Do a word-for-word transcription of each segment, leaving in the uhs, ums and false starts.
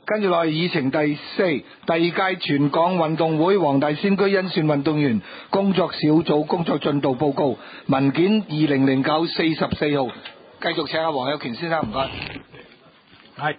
跟住落嚟議程第四，第二屆全港運動會黃大仙區甄選運動員工作小組工作進度報告文件二零零九四十四號，繼續請阿黃有權先生，唔該。 係。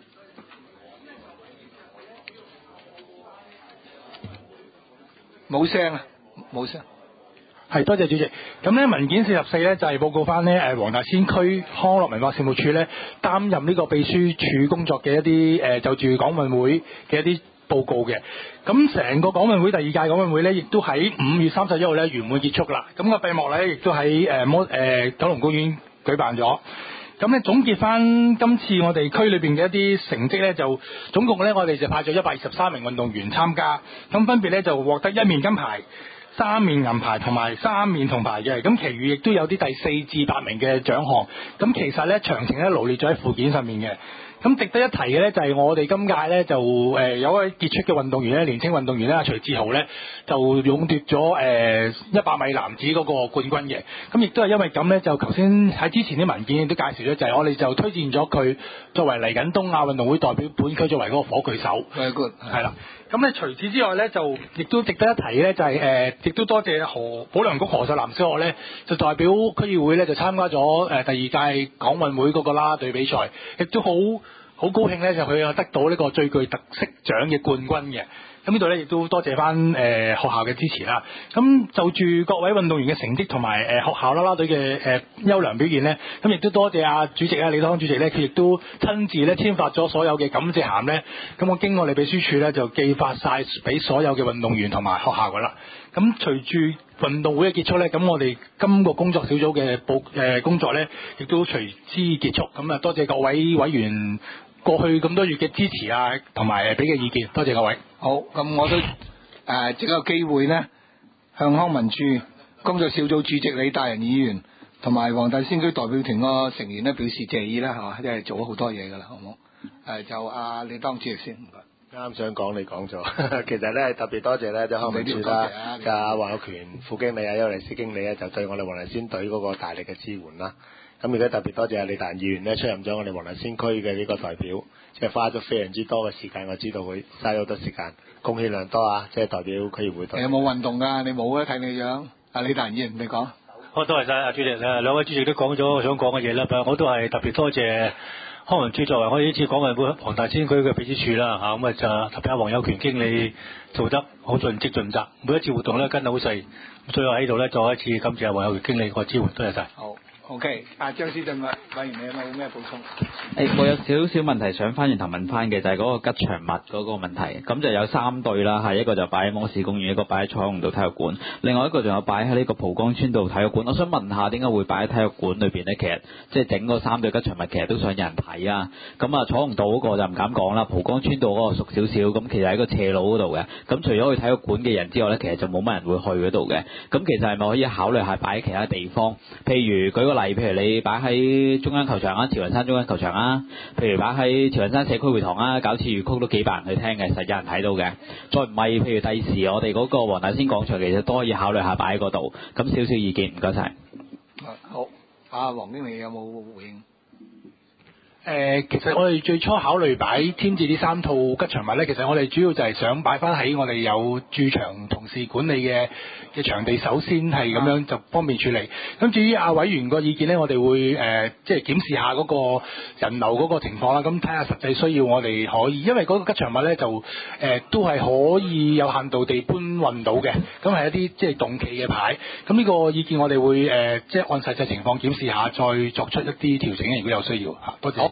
冇聲啊，冇聲。 係，多謝主席。咁咧文件四十四咧就係報告翻咧誒黃大仙區康樂文化事務處咧擔任呢個秘書處工作嘅一啲誒、呃、就住港運會嘅一啲報告嘅。咁成個港運會第二屆港運會咧，亦都喺五月三十一號咧圓滿結束啦。咁、個閉幕咧亦都喺誒摩誒九龍公園舉辦咗。咁咧總結翻今次我哋區裏邊嘅一啲成績咧，就總共咧我哋就派咗一百二十三名運動員參加，咁分別咧就獲得一面金牌、三面銀牌同埋三面銅牌嘅，咁其餘亦都有啲第四至八名嘅獎項。咁其實咧詳情咧羅列咗喺附件上面嘅。咁值得一提嘅咧就係我哋今屆咧就誒有一位傑出嘅運動員咧，年青運動員咧阿徐志豪咧就勇奪咗誒一百米男子嗰個冠軍嘅。咁亦都係因為咁咧，就頭先喺之前啲文件亦都介紹咗，就係我哋就推薦咗佢作為嚟緊東亞運動會代表本區作為嗰個火炬手。 Very good， 係啦。咁咧除此之外咧，就亦都值得一提咧，就係、是、誒，亦、呃、都多謝何保良局何秀南小學咧，就代表區議會咧就參加咗誒、呃、第二屆港運會嗰個啦啦隊比賽，亦都好好高興咧，就佢有得到呢個最具特色獎嘅冠軍嘅。咁呢度咧亦都多謝翻誒、呃、學校嘅支持啦。咁就住各位運動員嘅成績同埋誒學校啦啦隊嘅誒優良表現咧，咁亦都多謝阿主席啊李康主席咧，佢亦都親自咧簽發咗所有嘅感謝函咧。咁我經我哋秘書處咧就寄發晒俾所有嘅運動員同埋學校噶啦。咁隨住運動會嘅結束咧，咁我哋今個工作小組嘅報誒工作咧，亦都隨之結束。咁啊多謝各位委員過去咁多月嘅支持啊，同埋俾嘅意見，多謝各位。 好，咁我都誒即有機會咧，向康文署工作小組主席李大仁議員同埋黃大仙區代表團個成員咧表示謝意啦，係嘛，即係做咗好多嘢噶啦，好唔好？誒就阿李當主席先，唔該。 啱想講你講咗，其實咧特別多謝咧，即係康文署啦，嘅阿黃有權副經理啊、邱麗斯經理啊，就對我哋黃大仙隊嗰個大力嘅支援啦。咁而家特別多謝阿李達議員咧出任咗我哋黃大仙區嘅呢個代表，即係花咗非常之多嘅時間，我知道佢嘥咗好多時間，貢獻量多啊！即係代表區議會隊。 你有冇運動㗎？你冇啊？睇你樣。阿李達議員，你講。 好，多謝晒阿主席啊！兩位主席都講咗我想講嘅嘢啦，我都係特別多謝康文署作為我哋呢次港運會黃大仙區嘅秘書處啦嚇，咁啊就特別阿黃有權經理做得好盡職盡責，每一次活動咧跟得好細，最後喺度咧再一次感謝阿黃有權經理個支援，多謝晒。 好。OK，阿張思俊委委員，你有冇咩補充？ 誒，我有少少問題想翻轉頭問翻嘅，就係、是、嗰個吉祥物嗰個問題。咁就有三對啦，係一個就擺喺摩士公園，一個擺喺彩虹道體育館，另外一個仲有擺喺呢個蒲崗村道體育館。我想問下，點解會擺喺體育館裏邊呢？其實即係整個三對吉祥物，其實都想有人睇啊。咁啊，彩虹道嗰個就唔敢講啦，蒲崗村道嗰個熟少少，咁其實喺個斜路嗰度嘅。咁除咗去體育館嘅人之外呢，其實就冇乜人會去嗰度嘅。咁其實係咪可以考慮下擺喺其他地方？譬如舉個例，譬如你擺喺中央球場啊，慈雲山中央球場啊，譬如擺喺慈雲山社區會堂啊，搞次粵曲都幾百人去聽嘅，實有人睇到嘅。再唔係，譬如第時我哋嗰個黃大仙廣場，其實都可以考慮下擺喺嗰度。咁少少意見，唔該晒。 好，阿黃經理有冇回應？ 誒、呃，其實我哋最初考慮擺添置呢三套吉祥物咧，其實我哋主要就係想擺翻喺我哋有駐場同事管理嘅嘅場地，首先係咁樣就方便處理。咁至於阿委員個意見咧，我哋會誒、呃、即係檢視下嗰個人流嗰個情況啦。咁睇下實際需要，我哋可以，因為嗰個吉祥物咧就誒、呃、都係可以有限度地搬運到嘅。咁係一啲即係動企嘅牌。咁呢個意見我哋會誒、呃、即係按實際情況檢視下，再作出一啲調整，如果有需要嚇。多謝。